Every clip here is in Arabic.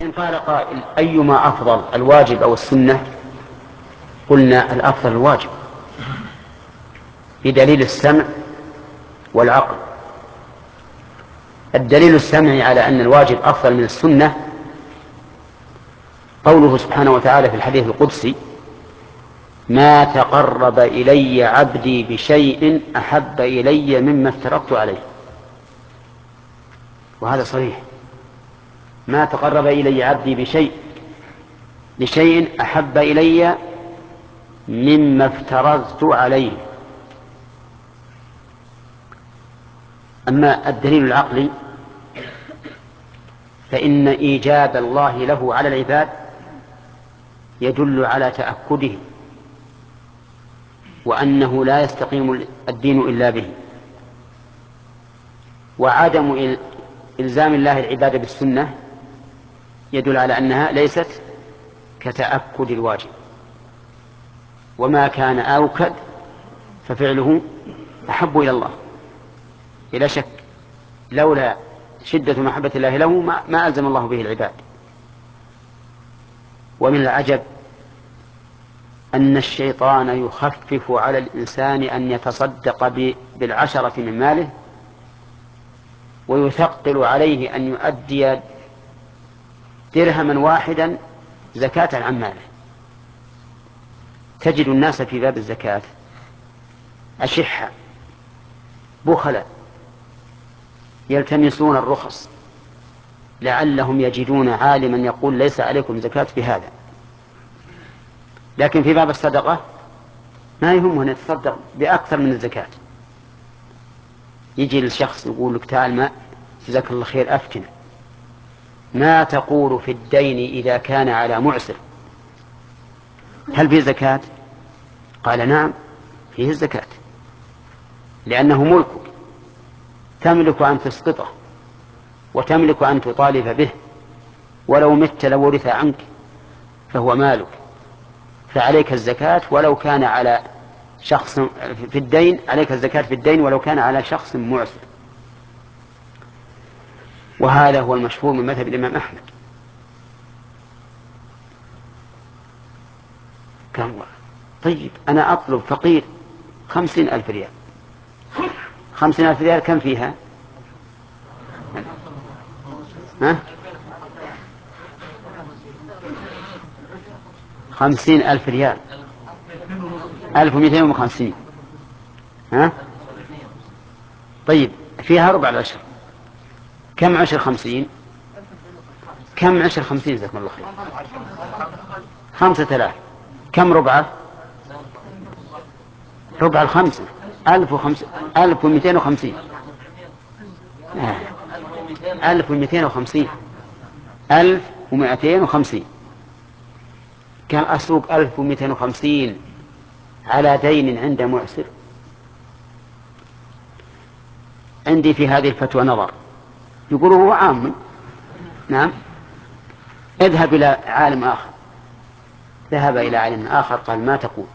إن قال قائل أيما أفضل الواجب أو السنة؟ قلنا الأفضل الواجب بدليل السمع والعقل. الدليل السمعي على أن الواجب أفضل من السنة قوله سبحانه وتعالى في الحديث القدسي: ما تقرب إلي عبدي بشيء أحب إلي مما افترضت عليه. وهذا صحيح، ما تقرب إلي عبدي بشيء أحب إلي مما افترضت عليه. أما الدليل العقلي فإن إيجاب الله له على العباد يدل على تأكده وأنه لا يستقيم الدين إلا به، وعدم إلزام الله العبادة بالسنة يدل على أنها ليست كتأكد الواجب، وما كان أوكد ففعله أحب إلى الله بلا شك. لولا شدة محبة الله له ما ألزم الله به العباد. ومن العجب أن الشيطان يخفف على الإنسان أن يتصدق بالعشرة من ماله، ويثقل عليه أن يؤدي درهما واحدا زكاة عن ماله. تجد الناس في باب الزكاة أشحة بخلا يلتمسون الرخص لعلهم يجدون عالما يقول ليس عليكم زكاة بهذا، لكن في باب الصدقة ما يهمه أن يتصدق بأكثر من الزكاة. يجي الشخص يقول لك: تعال ما جزاك الله خير أفتن، ما تقول في الدين إذا كان على معسر، هل فيه زكاة؟ قال: نعم فيه الزكاة، لأنه ملكك، تملك أن تسقطه وتملك أن تطالب به، ولو مت لورث عنك، فهو مالك، فعليك الزكاة ولو كان على شخص في الدين، عليك الزكاة في الدين ولو كان على شخص معسر. وهذا هو المشهور من مذهب الإمام أحمد. طيب أنا أطلب فقير 50,000 ريال، 50,000 ريال كم فيها؟ ها؟ 50,000 ريال 1250. ها؟ طيب فيها ربع العشر، كم عشر 50؟ كم عشر 50 جزاكم الله خير؟ 5,000. كم ربعه؟ ربع الخمسة 1250. 1250 1250. كان أسوق 1250 على دين عند معسر؟ عندي في هذه الفتوى نظر. يقول هو عام. نعم. اذهب إلى عالم آخر. ذهب إلى عالم آخر قال: ما تقول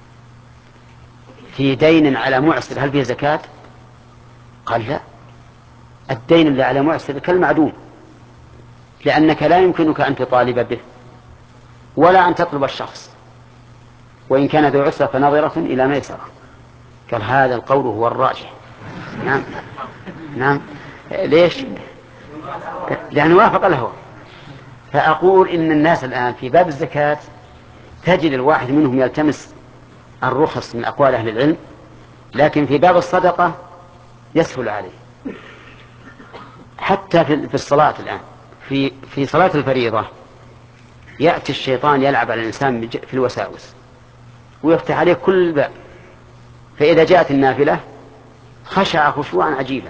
في دين على معسر هل فيه زكاة؟ قال: لا، الدين اللي على معسر كالمعدوم، لأنك لا يمكنك أن تطالب به ولا أن تطلب الشخص، وإن كان ذو عسرة فنظرة إلى ميسرة. قال: هذا القول هو الراجح. نعم نعم. ليش؟ لأنه وافق الهوى. فأقول إن الناس الآن في باب الزكاة تجد الواحد منهم يلتمس الرخص من أقوال أهل العلم، لكن في باب الصدقة يسهل عليه. حتى في الصلاة الآن، في صلاة الفريضة يأتي الشيطان يلعب على الإنسان في الوساوس ويفتح عليه كل باب، فإذا جاءت النافلة خشع خشوعا عجيبا،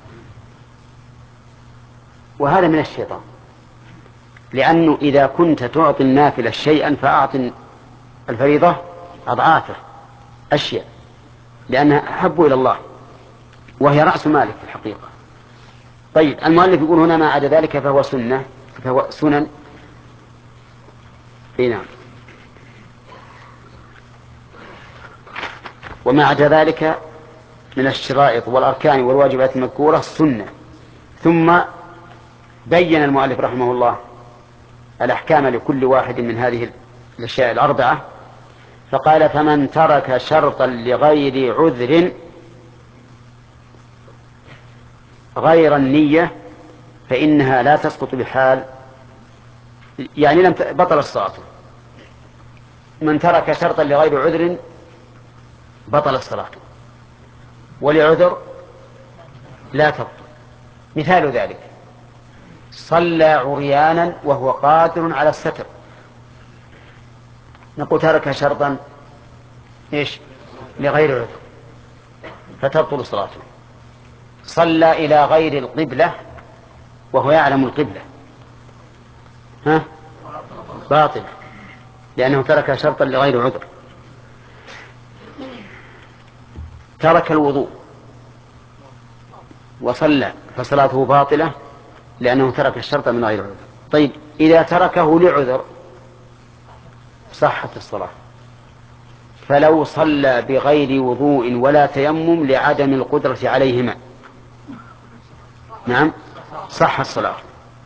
وهذا من الشيطان. لأنه إذا كنت تعطي النافلة شيئا فأعطي الفريضة أضعافه أشياء، لأنها أحب إلى الله وهي رأس مالك في الحقيقة. طيب المؤلف يقول هنا: ما عدا ذلك فهو سنة، فهو سنن. نعم. وما عدا ذلك من الشرائط والأركان والواجبات المذكورة سنة. ثم بين المؤلف رحمه الله الأحكام لكل واحد من هذه الأشياء الأربعة، فقال: فمن ترك شرطا لغير عذر غير النية فإنها لا تسقط بحال، يعني بطل الصلاة. من ترك شرطا لغير عذر بطل الصلاة، ولعذر لا تبطل. مثال ذلك: صلى عريانا وهو قادر على الستر، نقول ترك شرطا لغير عذر فتبطل صلاته. صلى إلى غير القبلة وهو يعلم القبلة، باطل، لأنه ترك شرطا لغير عذر. ترك الوضوء وصلى فصلاته باطلة لأنه ترك الشرط من غير عذر. طيب، إذا تركه لعذر صحت الصلاة. فلو صلى بغير وضوء ولا تيمم لعدم القدرة عليهما، نعم، صح الصلاة.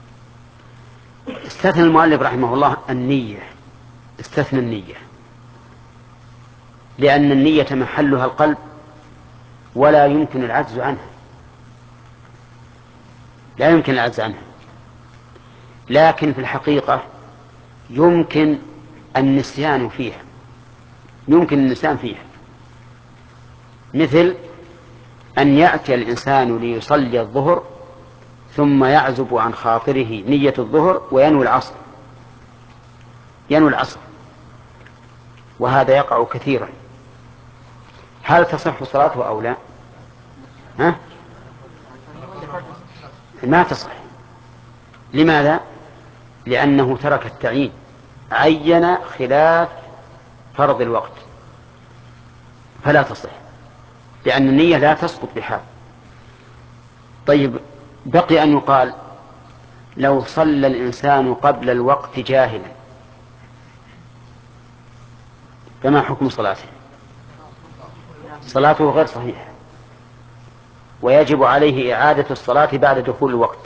استثنى المؤلف رحمه الله النية، استثنى النية، لأن النية محلها القلب ولا يمكن العجز عنها، لا يمكن العجز عنها. لكن في الحقيقة يمكن النسيان فيها، يمكن النسيان فيها، مثل أن يأتي الإنسان ليصلي الظهر ثم يعزب عن خاطره نية الظهر وينوي العصر، ينوي العصر، وهذا يقع كثيرا. هل تصح صلاته أو لا؟ ما تصح. لماذا؟ لأنه ترك التعيين، عين خلاف فرض الوقت، فلا تصح، لأن النية لا تسقط بحال. طيب، بقي أن يقال: لو صلى الإنسان قبل الوقت جاهلا فما حكم صلاته؟ صلاته غير صحيحة، ويجب عليه إعادة الصلاة بعد دخول الوقت.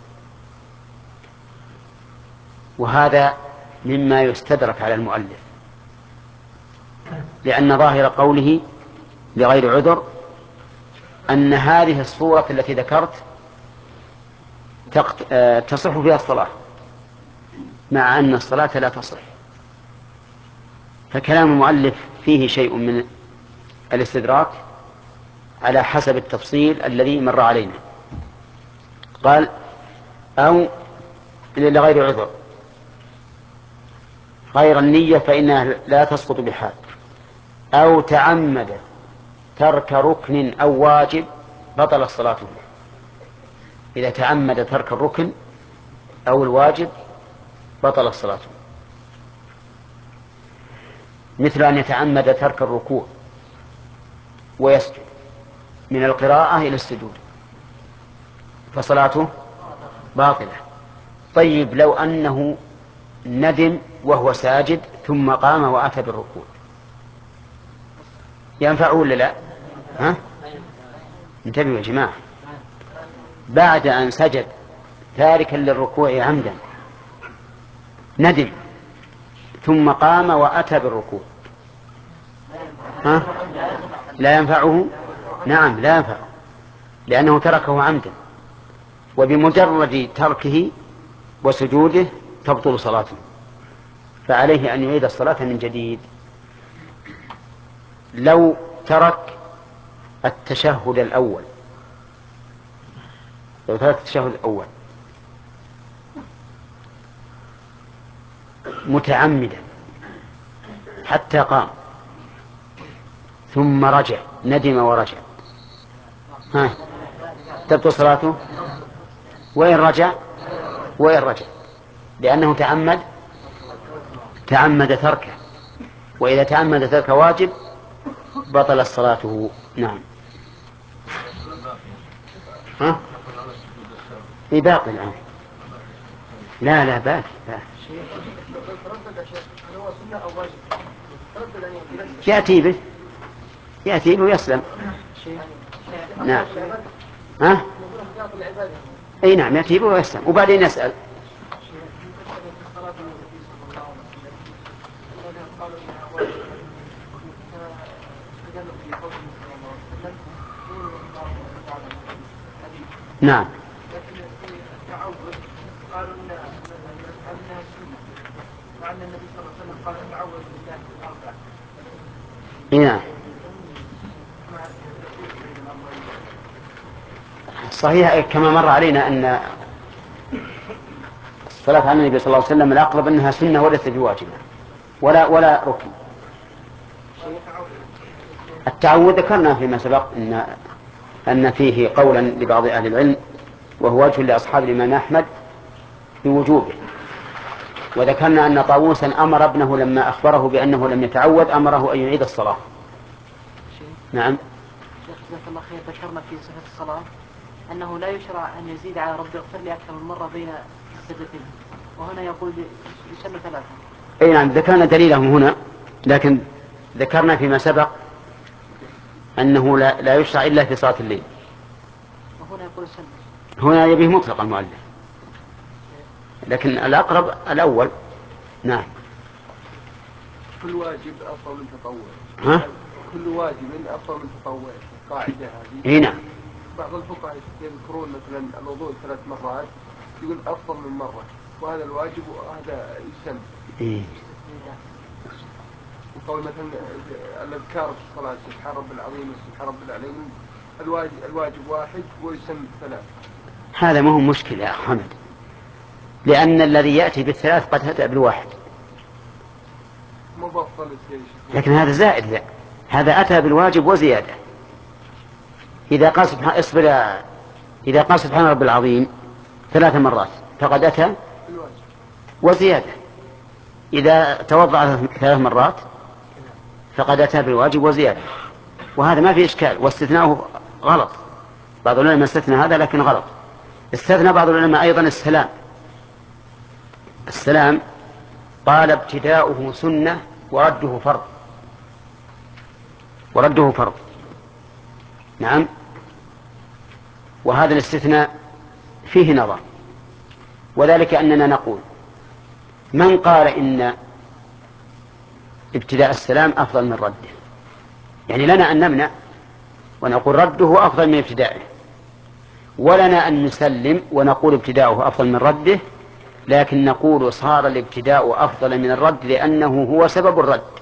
وهذا مما يستدرك على المؤلف، لأن ظاهر قوله لغير عذر أن هذه الصورة التي ذكرت تصح فيها الصلاة، مع أن الصلاة لا تصح. فكلام المؤلف فيه شيء من الاستدراك على حسب التفصيل الذي مر علينا. قال: أو لغير عذر غير النية فإنها لا تسقط بحال، أو تعمد ترك ركن أو واجب بطل الصلاة. إذا تعمد ترك الركن أو الواجب بطل الصلاة، مثل أن يتعمد ترك الركوع ويسجد من القراءة إلى السجود فصلاته باطلة. طيب، لو أنه ندم وهو ساجد ثم قام وأتى بالركوع ينفعه ولا لا؟ انتبهوا يا جماعة، بعد أن سجد تاركا للركوع عمدا ندم ثم قام وأتى بالركوع، لا ينفعه؟ نعم لا ينفعه، لأنه تركه عمدا، وبمجرد تركه وسجوده تبطل صلاته، فعليه أن يعيد الصلاة من جديد. لو ترك التشهد الأول، لو ترك التشهد الأول متعمدا حتى قام ثم رجع، ندم ورجع، تبطل صلاته وإن رجع، لأنه تعمد تركه، وإذا تعمد ترك واجب بطل صلاته. نعم. باقي الآن. لا باقي. يأتي به ويسلم. نعم. أي نعم، يأتي به ويسلم وبعدين يسأل. صلاة النبي صلى الله عليه وسلم الذين قالوا انها واجبة فاستدلوا بقوله صلى الله عليه وسلم دون الله تعالى الحديث. نعم. لكن في التعود قالوا انها سنة مع ان النبي صلى الله عليه وسلم قال تعوذ بالله الاربع. نعم. صحيح كما مر علينا أن الصلاة على النبي صلى الله عليه وسلم الأقرب أنها سنة وليست بواجبة ولا ركن. التعوذ ذكرنا فيما سبق أن فيه قولا لبعض أهل العلم وهو وجه لأصحاب الإمام أحمد بوجوبه، وذكرنا أن طاووسا أمر ابنه لما أخبره بأنه لم يتعوذ أمره أن يعيد الصلاة. نعم. شيخ جزاك الله خير، ذكرنا في صفة الصلاة أنه لا يشرع أن يزيد على رب اغفر لي أكثر من مرة بين السجدتين، وهنا يقول بسن 3. أي نعم، ذكرنا دليله هنا، لكن ذكرنا فيما سبق أنه لا يشرع إلا في صلاة الليل، وهنا يقول السنة. هنا يبيه مطلق المؤلف، لكن الأقرب الأول. نعم. كل واجب أفضل من تطوع. ها؟ كل واجب أفضل من تطوع، القاعدة هذه. نعم. بعض الفقهاء يذكرون مثلا الوضوء 3 مرات يقول أفضل من مرة، وهذا الواجب وهذا يسن. وقول مثلا الأذكار في الصلاة سبحان رب العظيم وسبحان رب العليم، الواجب واحد ويسن 3. هذا ما هو مشكلة يا حمد، لأن الذي يأتي بالثلاث قد هدأ بالواحد، لكن هذا زائد. هذا أتى بالواجب وزيادة. إذا قال سبحان رب العظيم 3 مرات فقد أتى وزيادة. إذا توضأ 3 مرات فقد أتى بالواجب وزيادة، وهذا ما في إشكال، واستثناؤه غلط. بعض العلماء استثنى هذا لكن غلط. استثنى بعض العلماء أيضا السلام قال ابتداؤه سنة ورده فرض. نعم. وهذا الاستثناء فيه نظر، وذلك أننا نقول من قال إن ابتداء السلام أفضل من رده، يعني لنا أن نمنع ونقول رده أفضل من ابتدائه، ولنا أن نسلم ونقول ابتداؤه أفضل من رده، لكن نقول صار الابتداء أفضل من الرد لأنه هو سبب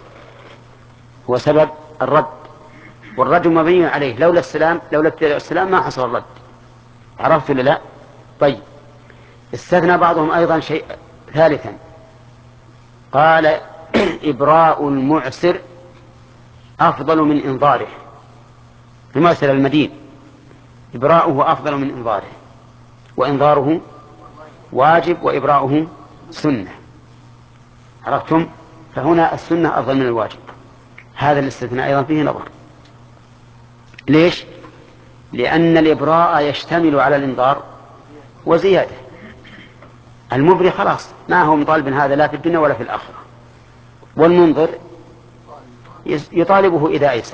الرد، والرد مبني عليه. لولا ابتداء السلام ما حصل الرد. عرفت ولا لا؟ طيب. استثنى بعضهم أيضا شيء ثالثا، قال إبراء المعسر أفضل من إنظاره. المعسر المدين إبراؤه أفضل من إنظاره، وإنظاره واجب وإبراؤه سنة. عرفتم؟ فهنا السنة أفضل من الواجب. هذا الاستثناء أيضا فيه نظر. ليش؟ لأن الإبراء يشتمل على الإنظار وزيادة. المبري خلاص ما هو مطالب من هذا لا في الدنيا ولا في الآخرة، والمنظر يطالبه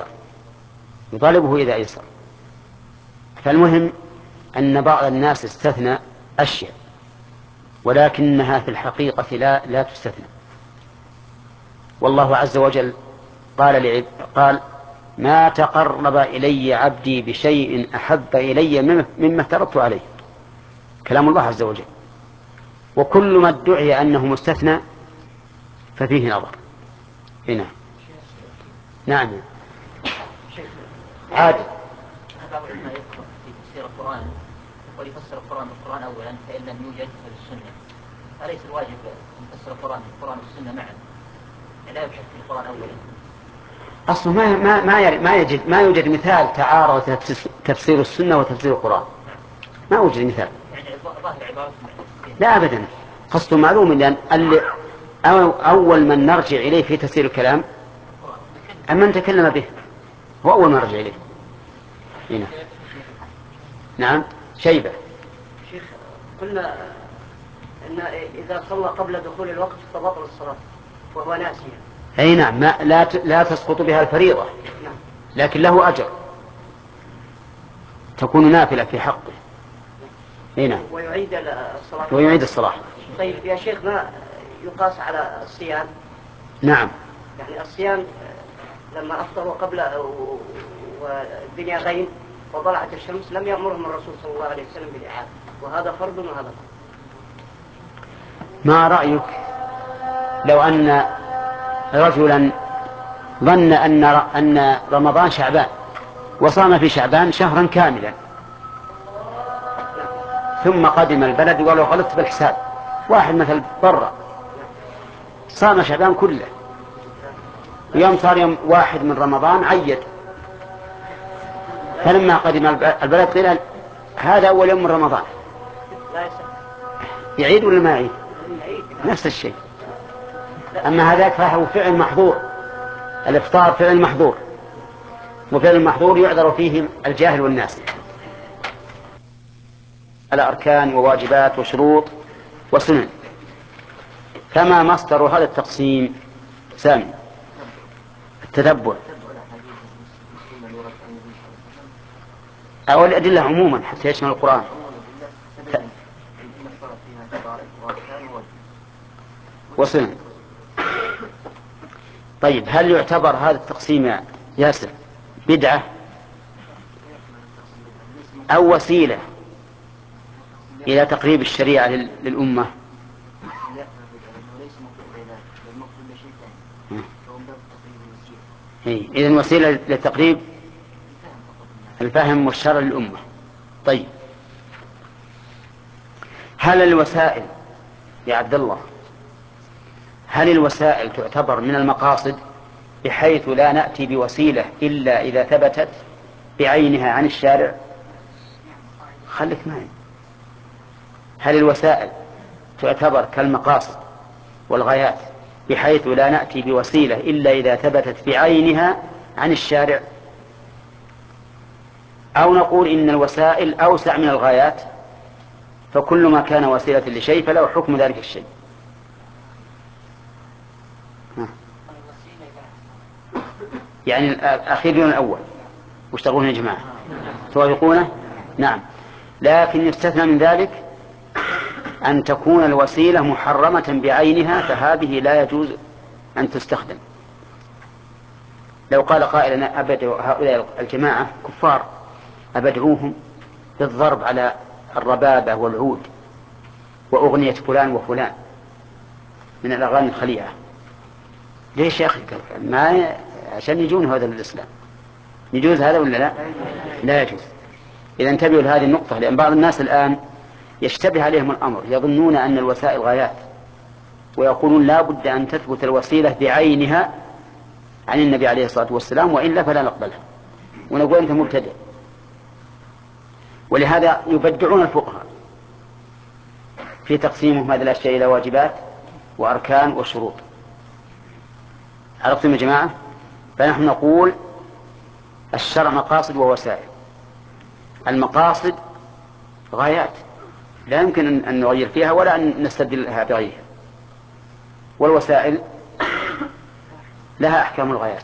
إذا أيسر. فالمهم أن بعض الناس استثنى أشياء ولكنها في الحقيقة لا تستثنى. والله عز وجل قال ما تقرب إلي عبدي بشيء أحب إلي مما افترضت عليه. كلام الله عز وجل. وكل ما ادعي أنه مستثنى ففيه نظر. هنا نعم عادي. بعض العلماء يذكر في تفسير القرآن ويفسر القرآن بالقرآن أولا فإن لم يوجد فبالسنة. أليس الواجب أن يفسر القرآن والسنة معا؟ لا يبحث في القرآن أولا. أصلا ما يوجد مثال تعارض تفسير السنة وتفسير القرآن. ما يوجد مثال. يعني ظاهر عبارة لا أبدا. قصد معلوم، لأن أول من نرجع إليه في تفسير الكلام من تكلم به هو أول من نرجع إليه. هنا. نعم. شيبة. شيخ قلنا أن إذا صلى قبل دخول الوقت فبطل الصلاة وهو ناسيا. أي نعم. لا تسقط بها الفريضة، لكن له أجر تكون نافلة في حقه. هنا. ويعيد الصلاة. الصلاة. طيب يا شيخ، ما يقاس على الصيام؟ نعم. يعني الصيام لما أفطروا قبل والدنيا غيم وطلعت الشمس لم يأمرهم الرسول صلى الله عليه وسلم بالإعادة، وهذا فرض وهذا فرض. ما رأيك لو أن رجلا ظن أن رمضان شعبان وصام في شعبان شهرا كاملا، ثم قدم البلد وقال غلطت بالحساب، واحد مثل برا صام شعبان كله، يوم صار يوم 1 من رمضان عيد، فلما قدم البلد قيل هذا أول يوم من رمضان، يعيد ولا ما يعيد؟ نفس الشيء. أما هذاك فهو فعل محظور، الإفطار فعل محظور، وفعل المحظور يعذر فيه الجاهل والناس. على أركان وواجبات وشروط وسنن. فما مصدر هذا التقسيم؟ سامي التتبع أو الأدلة عموما حتى يشمل القرآن. وسنن. طيب هل يعتبر هذا التقسيم يا ياسر بدعة أو وسيلة إلى تقريب الشريعة للأمة؟ إذن وسيلة لتقريب الفهم والشرع للأمة. طيب هل الوسائل يا عبد الله، هل الوسائل تعتبر من المقاصد بحيث لا نأتي بوسيلة إلا إذا ثبتت بعينها عن الشارع؟ خليك معي. هل الوسائل تعتبر كالمقاصد والغايات بحيث لا نأتي بوسيلة إلا إذا ثبتت بعينها عن الشارع، أو نقول إن الوسائل أوسع من الغايات، فكل ما كان وسيلة لشيء فله حكم ذلك الشيء؟ يعني الأخير دون الأول، وش تقولون يا جماعة؟ توافقونه؟ نعم. لكن يستثنى من ذلك أن تكون الوسيلة محرمة بعينها، فهذه لا يجوز أن تستخدم. لو قال قائل أبدأ هؤلاء الجماعة كفار أبدعوهم بالضرب على الربابة والعود وأغنية فلان وفلان من الأغاني الخليعة، ليش يا أخي؟ ما عشان يجون هذا الإسلام يجوز هذا ولا لا؟ لا يجوز. إذا انتبهوا لهذه النقطة، لأن بعض الناس الآن يشتبه عليهم الأمر، يظنون أن الوسائل غايات، ويقولون لا بد أن تثبت الوسيلة بعينها عن النبي عليه الصلاة والسلام، وإلا فلا نقبلها، ونقول أنت مبتدئ. ولهذا يبدعون الفقهاء في تقسيمهم هذه الأشياء إلى واجبات وأركان وشروط. عرفتم يا جماعة؟ فنحن نقول الشرع مقاصد ووسائل. المقاصد غايات لا يمكن أن نغير فيها ولا أن نستبدلها بغيرها، والوسائل لها أحكام الغايات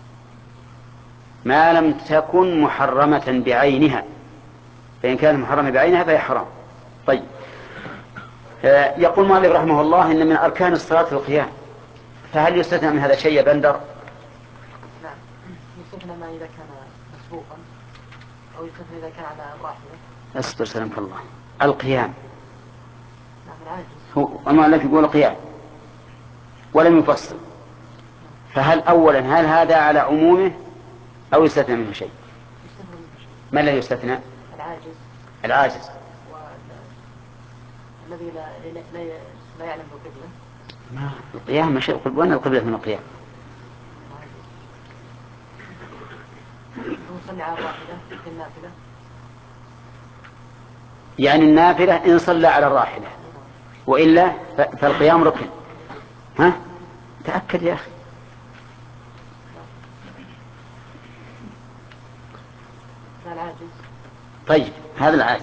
ما لم تكن محرمة بعينها، فإن كانت محرمة بعينها فهي حرام. طيب يقول مالك رحمه الله إن من أركان الصلاة القيام، فهل يستثنى من هذا شيء يا بندر؟ نعم يستثنى ما إذا كان مسبوقا، أو يستثنى إذا كان على الراحلة. اصبر سلامك الله. القيام نعم العاجز هو المؤلف يقول قيام ولم يفصل، فهل أولا هل هذا على عمومه أو يستثنى منه شيء؟ يستثنى منه شيء. ما الذي يستثنى؟ العاجز الذي لا يعلم بالقبلة. القيام مش القبلة، وين القبلة من القيام؟ نصلي على الراحلة في النافلة، يعني النافلة إن صلى على الراحلة، وإلا فالقيام ركن. ها؟ تأكد يا أخي. العاجز. طيب هذا العاجز.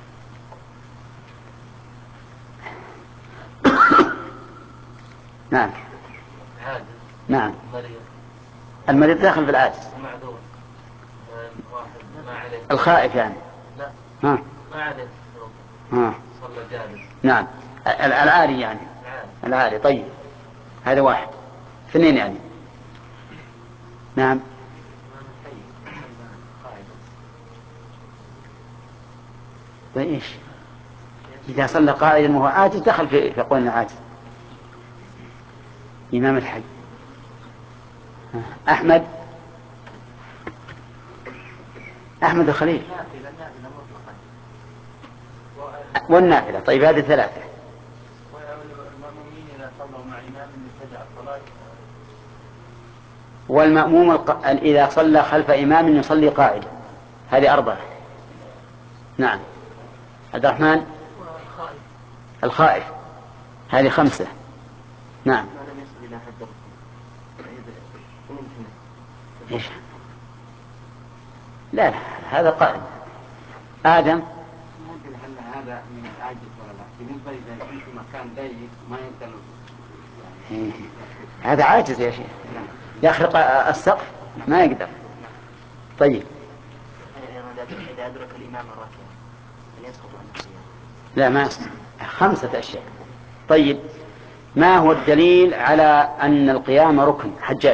نعم. عاجز. نعم. مريض. المريض داخل في العاجز. معذور. واحد ما عليه. الخائف يعني. لا. ها. ما عليه. ها. صلى جالس. نعم. العاري يعني. العاري. العالي. طيب هذا واحد. اثنين يعني. نعم. ايش إذا صلى قائدا وهو عاجز دخل في قولنا عاجز. إمام الحي. أحمد الخليل والنافلة. طيب هذه ثلاثة. والمأموم إذا صلى خلف إمام يصلي قاعدا. هذه أربعة. نعم. عبد الرحمن. الخائف. هذه خمسة. نعم. إيش؟ لا هذا قائم. آدم. هذا من العاجز ولا لا؟ بالنسبة إذا كنت في مكان ضيق ما يقدر هذا عاجز يا شيخ، يخرق السقف ما يقدر. طيب إذا أدرك الإمام الراكع يسقط عن القيام. لا ما يسقط. خمسة أشياء. طيب ما هو الدليل على أن القيام ركن؟ حجاج.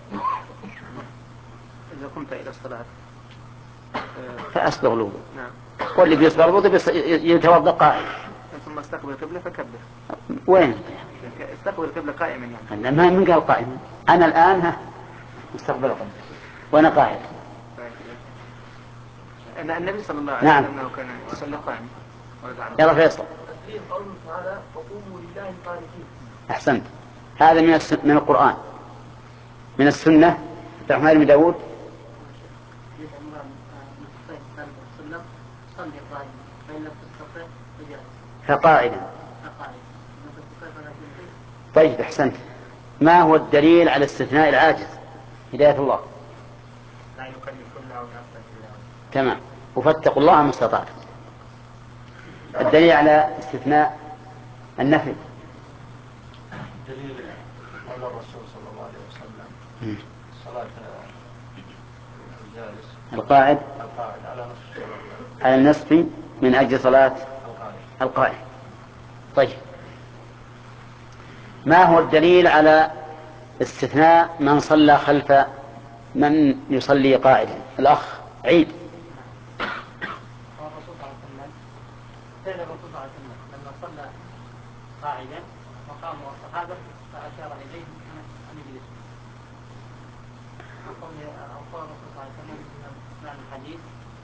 إذا قمت إلى الصلاة فأسبغ الوضوء. نعم. واللي بيسبغ الوضوء يتوضأ قائم. ثم استقبل القبلة فكبر. وين؟ استقبل القبلة قائما يعني. ما من قال قائما. أنا الآن مستقبل القبلة وأنا قاعد. أن النبي صلى الله عليه وسلم أنه كان يصلي قائما. يلا فيصل. فيه قوله تعالى وقوموا لله قانتين. أحسنت. هذا من القرآن. من السنة عبد الرحمن بن داود. فقاعدا. طيب أحسنت. ما هو الدليل على استثناء العاجز؟ هداية الله. لا يكلف الله نفسا إلا وسعها. تمام. وفاتقوا الله ما استطعتم. الدليل على استثناء النفل. دليل قول الرسول صلى الله عليه وسلم صلاة الجالس القاعد على النصف من أجل صلاة القائم. طيب ما هو الدليل على استثناء من صلى خلف من يصلي قاعدا؟ الأخ عيد. لما صلى قاعدا وقاموا الصحابة فأشار إليه أن يجلسوا. أقول الرسول صلى الله عليه وسلم في الحديث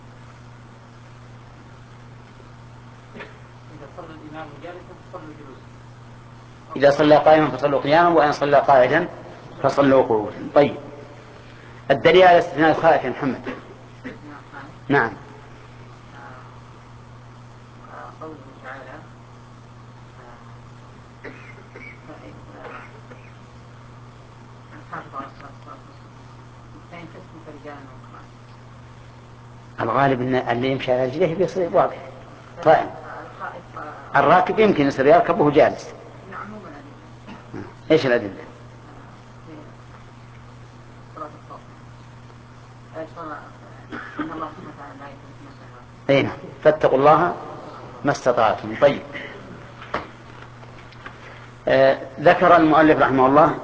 إذا صلى الإمام جالسا فصلوا جلوسا. إذا صلى قائما فصلوا قياما وإن صلى قاعدا فصلوا قعودا. طيب الدليل على استثناء الخائف يا محمد. نعم. قوله تعالى الغالب أن اللي يمشي على رجليه بيصير واضح. طيب الراكب يمكن يصير يركب وهو جالس. ايش الأدلة؟ اين فاتقوا الله ما استطعتم. طيب ذكر المؤلف رحمه الله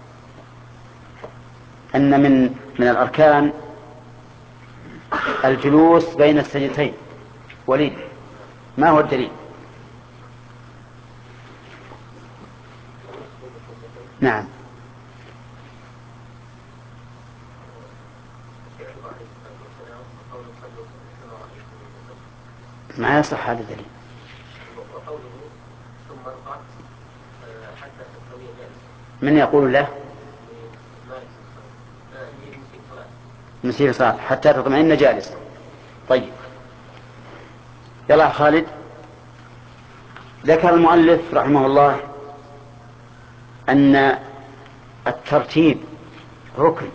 أن من الأركان الجلوس بين السجدتين. وليد ما هو الدليل؟ نعم. ما يصح هذا الدليل. من يقول له مسير صلاة حتى تطمئن جالس. طيب يلا خالد. ذكر المؤلف رحمه الله أن الترتيب ركن.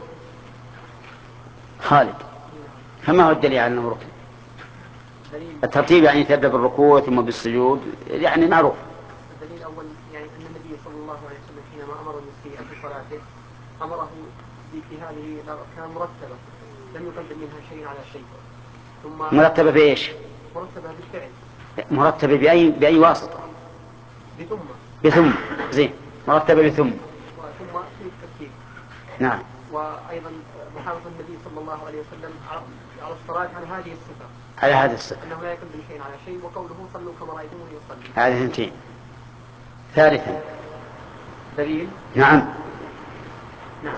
خالد فما هو الدليل على أنه ركن؟ الترتيب يعني تبدأ بالركوع ثم بالسجود يعني معروف. الدليل الأول يعني أن النبي صلى الله عليه وسلم حينما أمر المسيء في صلاته أمره بهذه الأركان مرتبة لم يقدم منها شيء على شيء. ثم مرتبة بإيش؟ مرتبة بالفعل. مرتبة بأي واسطة؟ بثم. بثم زين مرتبة بثم. وثم في الترتيب. نعم. وأيضا محافظة النبي صلى الله عليه وسلم على الصلاة على هذه الصفة. على هذه الصفة. أنه لا يكون بشيء على شيء، وقوله صلوا كما رأيتموني يصلي. هذه اثنتين. ثالثا. دليل. نعم. نعم.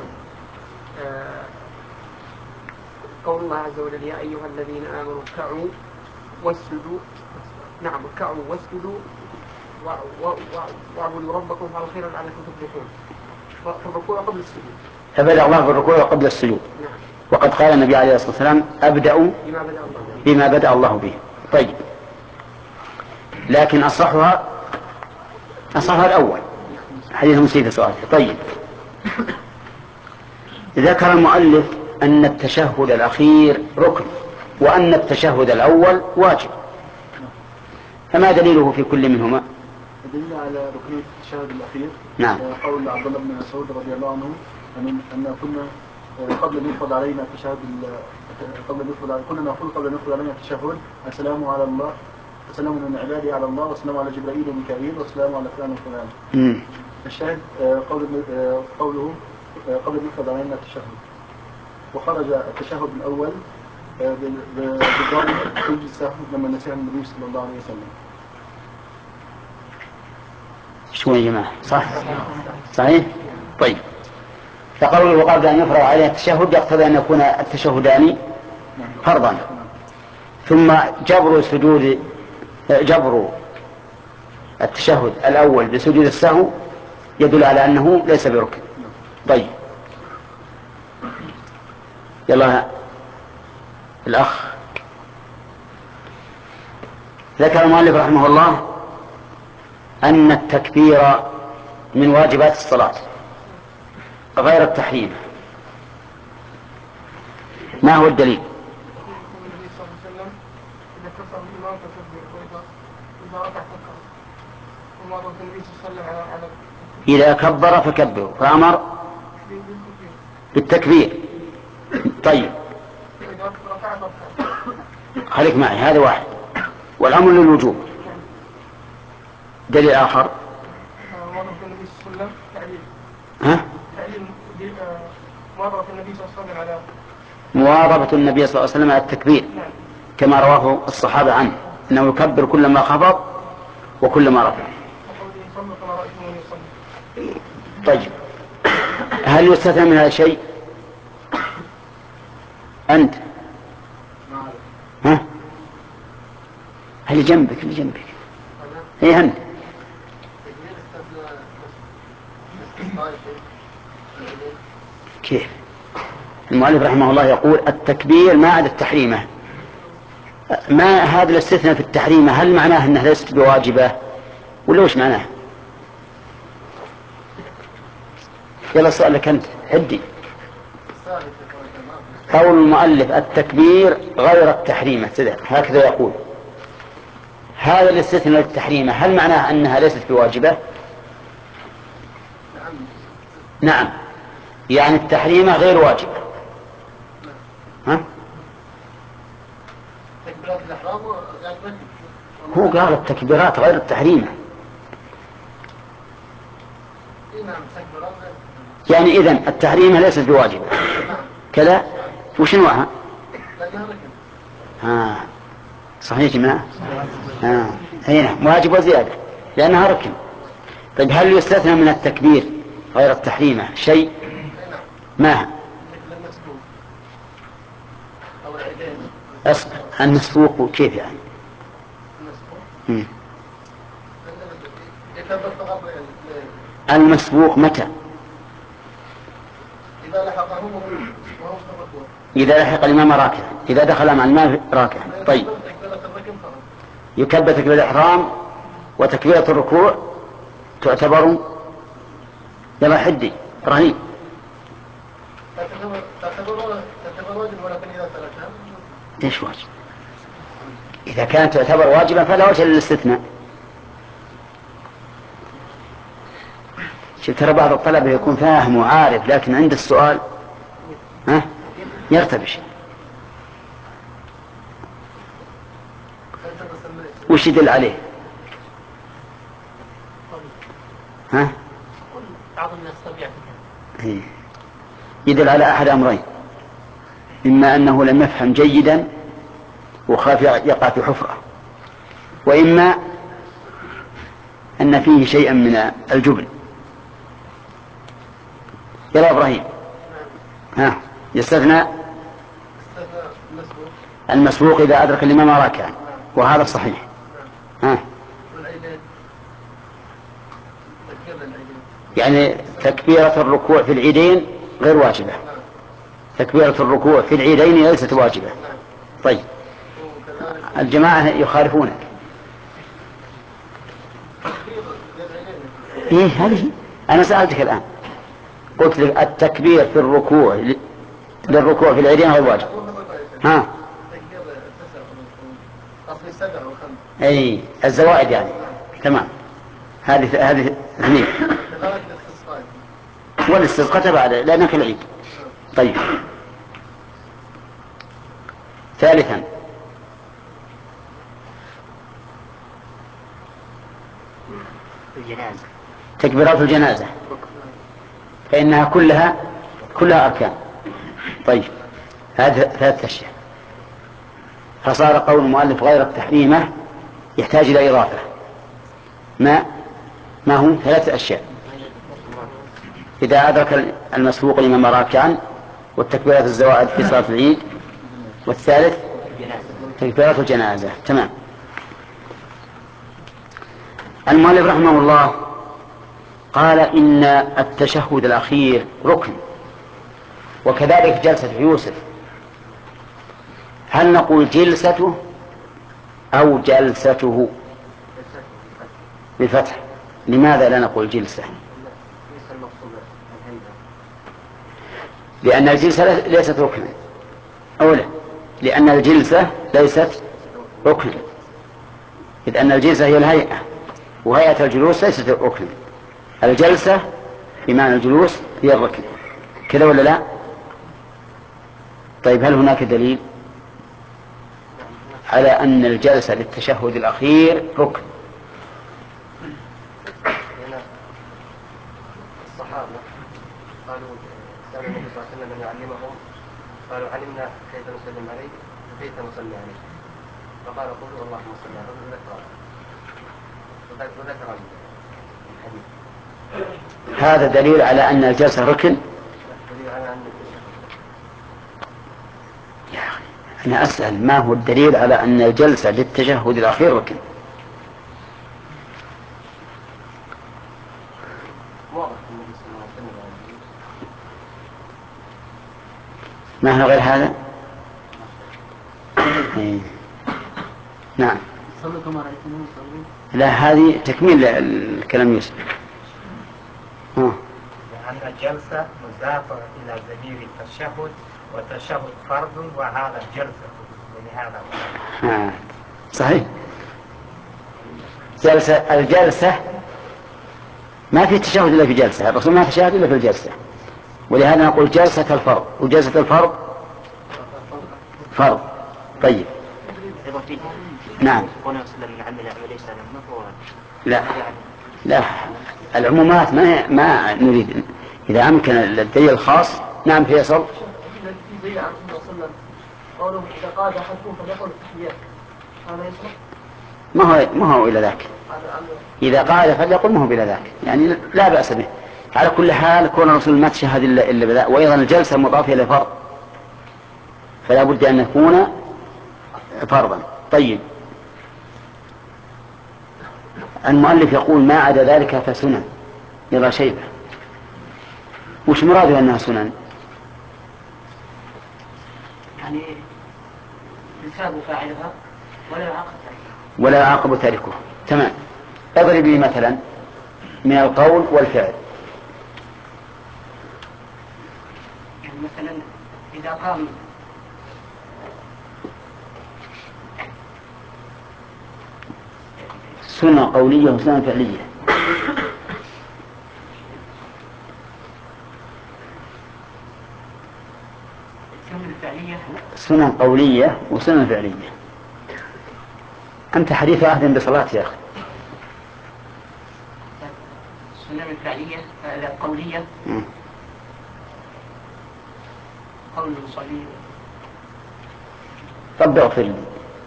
قول الله عز وجل يا أيها الذين آمنوا اركعوا واسجدوا. نعم اركعوا واسجدوا واعبدوا ربكم على الخير لعلكم تفلحون. فالركوع قبل السجود. فبدأ الله بالركوع قبل السجود. نعم. وقد قال النبي عليه الصلاة والسلام أبدأ بما بدأ الله به. طيب لكن أصحها الأول حديث مسيء سؤال. طيب ذكر المؤلف أن التشهد الأخير ركن وأن التشهد الأول واجب، فما دليله في كل منهما؟ الدليل على ركنية التشهد الأخير نعم. قول عبد الله بن مسعود رضي الله عنه أن كنا قبل أن يفرض علينا التشهد كنا نقول قبل أن يفرض علينا التشهد السلام على الله، السلام من عبادي على الله، والسلام على جبرائيل وميكائيل، والسلام على فلان وفلان. الشاهد قوله قبل أن يفرض علينا التشهد، وخرج التشهد الأول بالضرب كل السهو لما نسيه النبي صلى الله عليه وسلم. شو يا جماعة؟ صحيح؟ طيب فقوله قبل أن يفرض عليه التشهد يقتضي أن يكون التشهدان فرضا، ثم جبر التشهد الأول بسجود السهو يدل على أنه ليس بركن. طيب يلا الأخ. ذكر المؤلف رحمه الله أن التكبير من واجبات الصلاة غير التحريم. ما هو الدليل؟ النبي صلى الله عليه وسلم إذا كفر الإمام فكبر، وإذا ركع فكبر، وما ضرب النبي صلى الله عليه وسلم إذا كبر فكبر، فأمر بالتكبير. طيب خليك معي، هذا واحد، والأمر للوجوب. دليل آخر مواظبة النبي صلى الله عليه وسلم مواظبة النبي صلى الله عليه وسلم على مواظبة النبي صلى الله عليه وسلم على التكبير كما رواه الصحابة عنه أنه يكبر كلما خفض وكلما رفع. طيب هل يستثنى من هذا شيء؟ أنت ها؟ اللي جنبك هي أنت. كيف؟ المؤلف رحمه الله يقول التكبير ما عدا التحريمة. ما هذا الاستثناء في التحريمة هل معناه أنها ليست بواجبة ولا وش معناه؟ يلا السؤال لك أنت هدي. قول المؤلف التكبير غير التحريمة هكذا يقول. هذا الاستثناء للتحريمة هل معناه أنها ليست بواجبة؟ نعم، يعني التحريمة غير واجبة. ها؟ هو قال التكبيرات غير التحريمة، يعني إذن التحريمة ليست بواجبة كذا. وش نوعها؟ صحيح يا جماعة. هنا واجب وزيادة لأنها ركن. طيب هل يستثنى من التكبير غير التحريمة شيء؟ ما المسبوق كيف يعني؟ المسبوق متى؟ إذا لحق الإمام راكعا، إذا دخل مع الإمام راكعا. طيب يكبر تكبيرة الإحرام وتكبيرة الركوع تعتبر يلا حدي رهيب. ايش واجب؟ إذا كانت تعتبر واجبا فلا وجه للاستثناء. شوف ترى بعض الطلبة يكون فاهم وعارف لكن عند السؤال يرتبش. وش يدل عليه؟ ها؟ بعض الناس طبيعة يدل على أحد أمرين: إما أنه لم يفهم جيدا وخاف يقع في حفرة، وإما أن فيه شيئا من الجبن. يا إبراهيم، ها؟ يستثنى المسبوق إذا أدرك الإمام راكعا، وهذا صحيح. ها؟ يعني تكبيرة الركوع في العيدين غير واجبة. تكبيرة الركوع في العيدين ليست واجبة. طيب، الجماعة يخالفونك. إيه هذه؟ أنا سألتك الآن، قلت لك التكبير في الركوع للركوع في العيدين غير واجب. ها؟ أي الزوائد يعني. تمام. هذه اثنين. والاستسقاء تبع لأنك العيد. طيب، ثالثا تكبيرات الجنازة، فإنها كلها أركان. طيب، هذه ثلاثة أشياء، فصار قول المؤلف غير التحريمة يحتاج إلى إضافة. ما هم؟ ثلاثة أشياء: إذا أدرك المسبوق الإمام راكعا، والتكبيرات الزوائد في صلاة العيد، والثالث تكبيرات الجنازة. تمام. المؤلف رحمه الله قال إن التشهد الأخير ركن، وكذلك جلسة يوسف. هل نقول جلسته أو جلسته بالفتح؟ لماذا لا نقول جلسة؟ لأن الجلسة ليست ركنا. أولا، لأن الجلسة ليست ركنا، إذ أن الجلسة هي الهيئة، وهيئة الجلوس ليست ركنا. الجلسة بمعنى الجلوس هي الركن، كذا ولا لا؟ طيب، هل هناك دليل على أن الجلسة للتشهد الأخير ركن؟ الصحابة قالوا سأل النبي صلى الله عليه وسلم أن يعلمهم، قالوا علمنا كيف نسلم عليه وكيف نصلي عليه، فقال قولوا اللهم صل على محمد وذكر الحديث. هذا دليل على أن الجلسة ركن. أنا أسأل ما هو الدليل على أن الجلسة للتشهد الأخير ركن؟ ما هو غير هذا؟ نعم. لا، هذه تكميل الكلام يوسف. لأن الجلسة مضافة إلى ضمير التشهد، والتشهد فرض وهذا جلسة، ولهذا صحيح. الجلسة ما في تشهد إلا في جلسة، الرسول ما تشهد إلا في الجلسة، ولهذا نقول جلسة الفرض، وجلسة الفرض فرض. طيب، نعم. لا، العمومات ما نريد. إذا أمكن الدليل الخاص. نعم فيصل. قوله إذا قال أحدكم فليقل التحيات، هذا يصح؟ ما هو إلى ذاك. إذا قال فليقل ما هو إلى ذاك، يعني لا بأس به. على كل حال كون الرسول ما تشهد إلا بذا، وأيضا الجلسة مضافة إلى فرض، فلا بد أن يكون فرضا. طيب، المؤلف يقول ما عدا ذلك فسنن. يلا شيبة، وش مراده أنها سنن؟ يعني يثاب فاعلها ولا يعاقب تاركه. تمام. اضرب لي مثلا من القول والفعل. يعني مثلا إذا قام سنة قولية وسنة فعلية. سنة قولية وسنة فعلية. أنت حديث عهد بصلاة يا أخي. السنة من فعلية قولية. قول المصلي رب اغفر لي.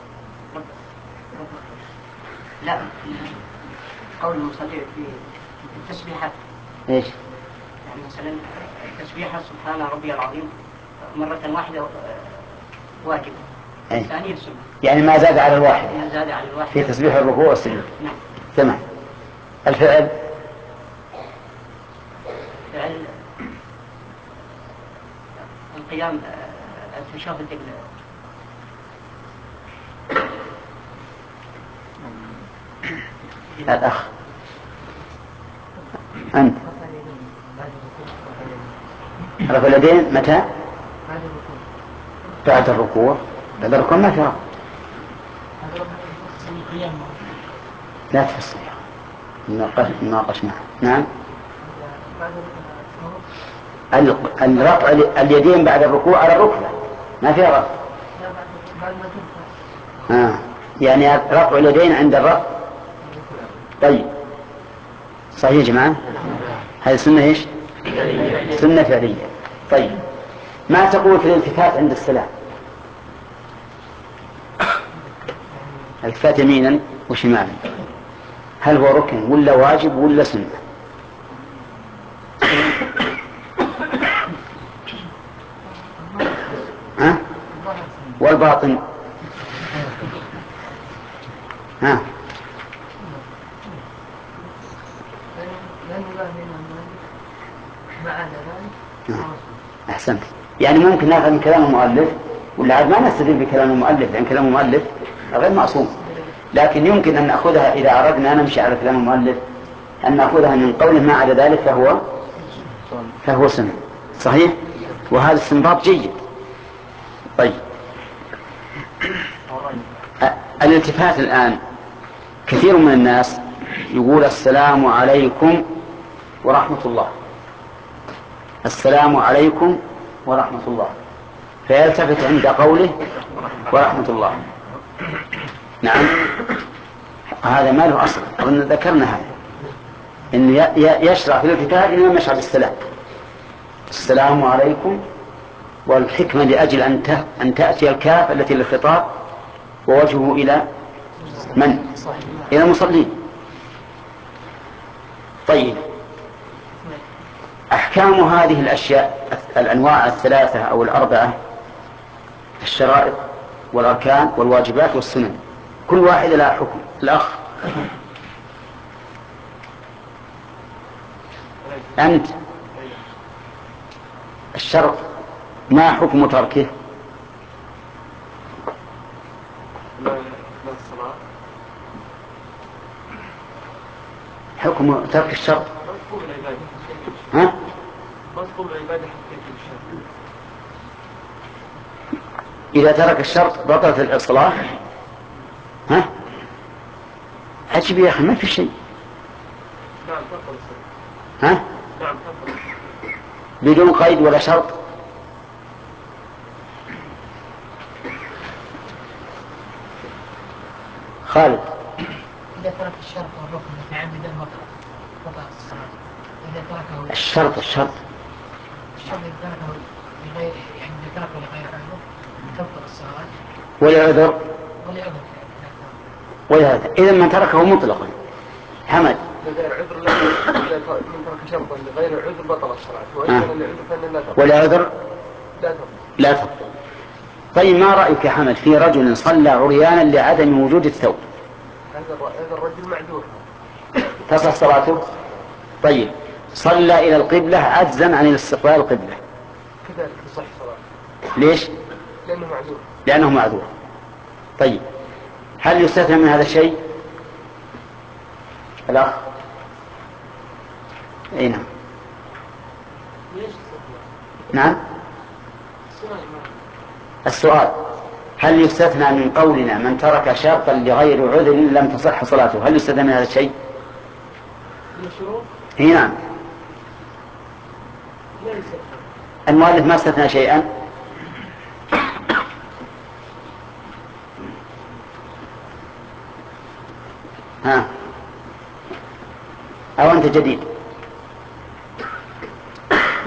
لا، قول المصلي في التسبيحات. ايش؟ يعني مثلا التسبيحة سبحان ربي العظيم مرة واحدة واجب، الثانية سنة. يعني ما زاد على الواحد. ما زاد على الواحد في تسبيح الركوع والسجود. نعم. تمام. الفعل القيام التشهد الأخ أنت رفع اليدين متى؟ بعد الركوع. بعد الركوع ما في رفع. لا تفصل ناقشنا. نعم. الرفع اليدين بعد الركوع على الركبة ما فيها رفع. يعني رفع اليدين عند الرفع. طيب صحيح يا جماعة؟ هذه سنة ايش؟ سنة فعلية. طيب ما تقول في الالتفات عند السلام؟ الالتفات يمينا وشمالا هل هو ركن ولا واجب ولا سنة؟ ها؟ والباطن ها؟ أحسنت. يعني ممكن نأخذ من كلام المؤلف ولا عاد ما نستدل بكلام المؤلف، لأن كلام المؤلف غير معصوم، لكن يمكن أن نأخذها إذا أردنا أن نمشي على كلام المؤلف أن نأخذها من قوله ما عدا ذلك فهو سنة. صحيح؟ وهذا استنباط جيد. طيب الالتفات الآن كثير من الناس يقول السلام عليكم ورحمة الله، السلام عليكم ورحمة الله، فيلتفت عند قوله ورحمة الله. نعم هذا ما له أصل، أظن ذكرنا هذا إن يشرع في الالتفات إنما يشرع بالسلام، السلام عليكم، والحكمة لأجل أن تأتي الكاف التي للخطاب ووجهه إلى من؟ إلى المصلين. طيب أحكام هذه الأشياء الأنواع الثلاثة أو الأربعة، الشرائط والأركان والواجبات والسنن، كل واحد لها حكم. الأخ أنت الشرط ما حكم تركه؟ حكم ترك الشرط ها؟ إذا ترك الشرط بطلت الإصلاح. ها؟ عجب يا أخي ما في شيء. ها؟ بدون قيد ولا شرط. خالد إذا ترك الشرط والركن متعمدا بطل الصلاة. إذا تركه الشرط الشرط إذا تركه لغير يعني إذا تركه لغير عذر تبطل الصلاة. والعذر ولهذا إذا من تركه مطلقا حمد لغير عذر من ترك شرطا لغير عذر بطل الصلاة. والعذر لا تبطل. طيب ما رأيك يا حمد في رجل صلى عريانا لعدم وجود الثوب؟ هذا الرجل معذور تصح صلاته؟ طيب صلى إلى القبلة عجزا عن الاستقبال القبلة كذلك تصح صلاته. ليش؟ لأنه معذور. طيب هل يستثنى من هذا الشيء؟ الأخ أي نعم. نعم السؤال هل يستثنى من قولنا من ترك شرطا لغير عذر لم تصح صلاته، هل يستثنى من هذا الشيء؟ نعم. المؤلف ما استثنى شيئا. ها أو أنت جديد؟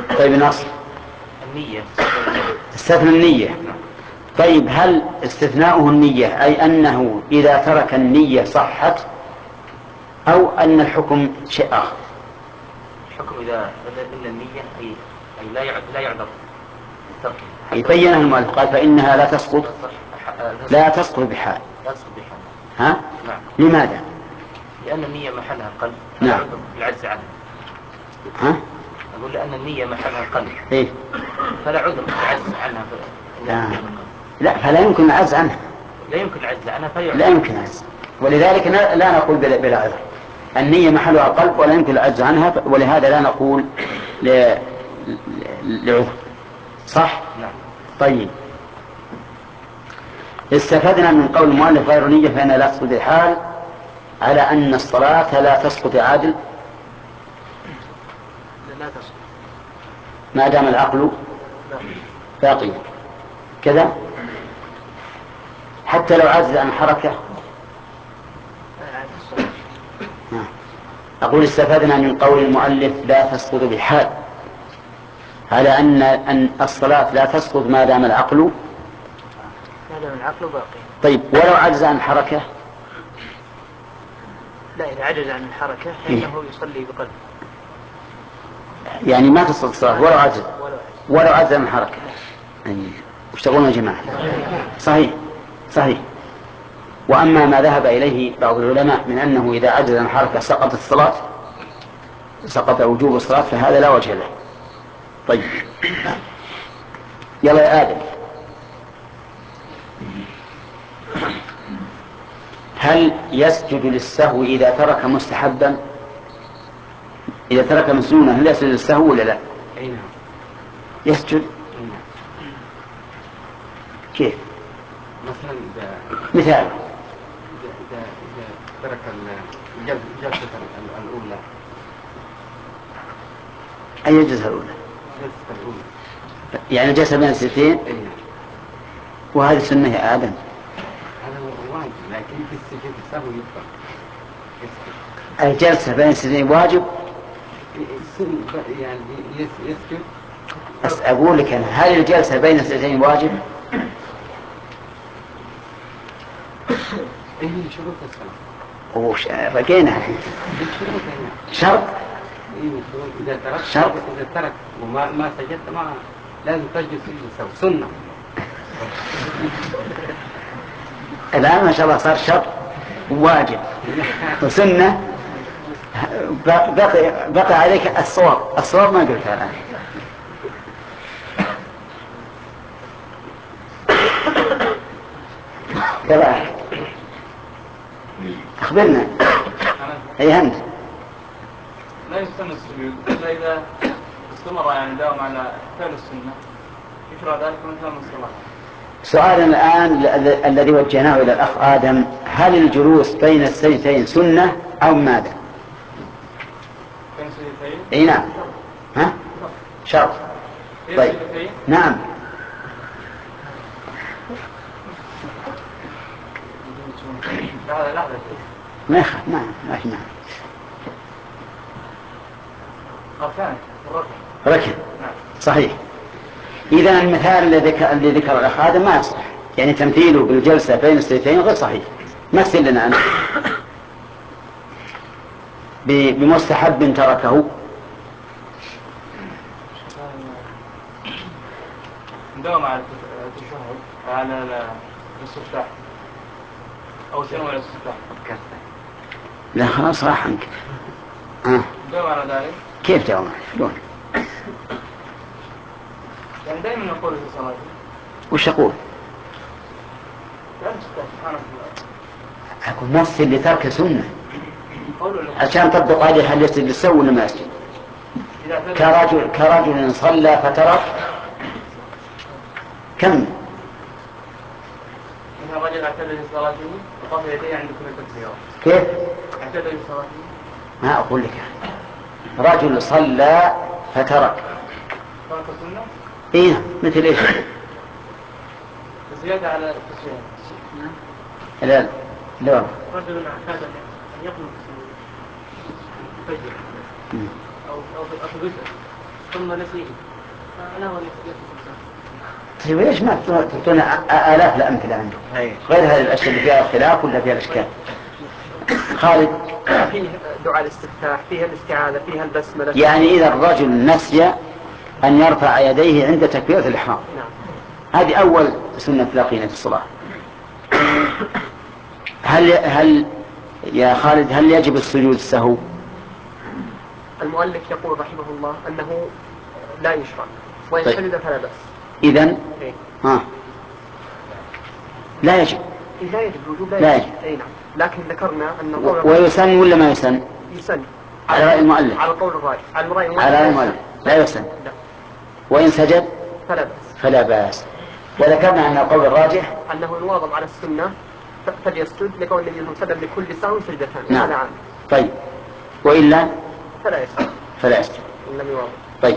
طيب نص النية استثنى النية. طيب هل استثناؤه النية أي أنه إذا ترك النية صحت، أو أن الحكم شيء آخر؟ الحكم إذا إلا النية أي لا يعذر بالترك. يبينها المؤلف قال فإنها لا تسقط بحال. لا تسقط بحال. ها؟ نعم. لماذا؟ لأن النية محلها القلب. نعم. بالعجز عنها. ها؟ أقول لأن النية محلها القلب. إيه؟ فلا عذر بالعجز عنها. لا، فلا يمكن العجز عنها. لا يمكن العجز عنها فيعذر. لا يمكن العجز، ولذلك لا نقول بلا عذر. النية محلها القلب ولا يمكن العجز عنها، ولهذا لا نقول لعذر. صح؟ نعم. طيب استفدنا من قول المؤلف غير نية فإنها لا تسقط بحال على أن الصلاة لا تسقط عادل لا تسقط ما دام العقل باقيا كذا، حتى لو عجز عن حركة. أقول استفدنا من قول المؤلف لا تسقط بحال على أن الصلاة لا تسقط ما دام العقل باقي. طيب ولو عجز عن حركة؟ لا، إذا عجز عن الحركة فإنه يصلي بقلبه. يعني ما تسقط الصلاة ولو عجز عن الحركة. وش تقولون يا جماعة؟ صحيح. وأما ما ذهب إليه بعض العلماء من أنه إذا عجز عن الحركة سقطت الصلاة، سقط وجوب الصلاة، فهذا لا وجه له. طيب يلا يا آدم، هل يسجد للسهو إذا ترك مستحبا؟ إذا ترك مسنونا هل يسجد للسهو ولا لا؟ أي نعم يسجد. كيف؟ مثلا مثال إذا ترك الجلسة الأولى. أي الجلسة الأولى؟ الجلسة الأولى يعني الجلسة بين السجدتين. أي نعم. وهذه سنة يا آدم. هذا واجب، لكن في السجود السهو يفضل. الجلسة بين السجدتين واجب. يعني يسجد. بس أقول لك أنا، هل الجلسة بين السجدتين واجب؟ إيه شروط الصلاة؟ وش رقينا شرط. إذا ترك وما سجدت ما لازم تجلس سنة. الآن ما شاء الله صار شرط واجب وسنة. بقي عليك الصواب ما قلتها الآن. كذا أخبرنا. أي أنت لا يستنى السجود إلا إذا استمر، يعني داوم على فعل السنة يشرع ذلك من تمام الصلاة. سؤالنا الآن الذي وجهناه إلى الأخ آدم، هل الجلوس بين السجدتين سنة أو ماذا؟ بين السجدتين؟ أي نعم. ها؟ شرط. طيب نعم. لحظة ما يخاف. نعم. أركان ركن. صحيح. إذا المثال الذي ذكر الأخ آدم ما يصح، يعني تمثيله بالجلسة بين السجدتين غير صحيح. مثل لنا أنا بمستحب تركه. نداوم على التشهد على الاستفتاح أو شنو على الاستفتاح. لا خلاص راح عنك. نداوم على ذلك. كيف داوم؟ شلون؟ يعني دائما نقول في صلاتي. وش أقول؟ أقول مثل لترك سنة عشان تطبق عليه هل يسجد للسهو ولا ما يسجد. كرجل صلى فترك كم؟ إن الرجل اعتدل في صلاته وقف يديه عند كل تكبيرة. كيف؟ اعتدل في صلاته. ما أقول لك رجل صلى فترك. ترك السنة؟ إيه مثل إيش؟ زيادة على التسوية. لا رجل اعتاد أن يقنط في الفجر أو في الوتر ثم نسيه فلا وليس. طيب ليش ما تعطونا آلاف الأمثلة عندكم غير هذه الأشياء اللي فيها اختلاف ولا فيها الإشكال؟ خالد. فيه دعاء الاستفتاح، فيها الاستعاذة، فيها البسملة. يعني إذا الرجل نسي أن يرفع يديه عند تكبيرة الإحرام. نعم. هذه أول سنة تلاقينا في الصلاة. هل يا خالد هل يجب السجود السهو؟ المؤلف يقول رحمه الله أنه لا يشرع وإن سجد فلا بأس. إذن لا يجب. لا يجب الوجوب لا يجب. أي نعم. لكن ذكرنا أن ويسن ولا ما يسن؟ يسن على رأي المؤلف. على القول الراجح. على رأي المؤلف لا يسن. وإن سجد فلا بأس. وذكرنا أن القول الراجح أنه الواظب على السنة فليسجد لقول النبي صلى الله عليه وسلم لكل سهو سجدتان. نعم. طيب وإلا فلا يسجد إن لم يواظب. طيب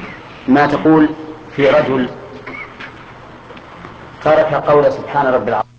ما تقول في رجل ترك قول سبحان رب العظيم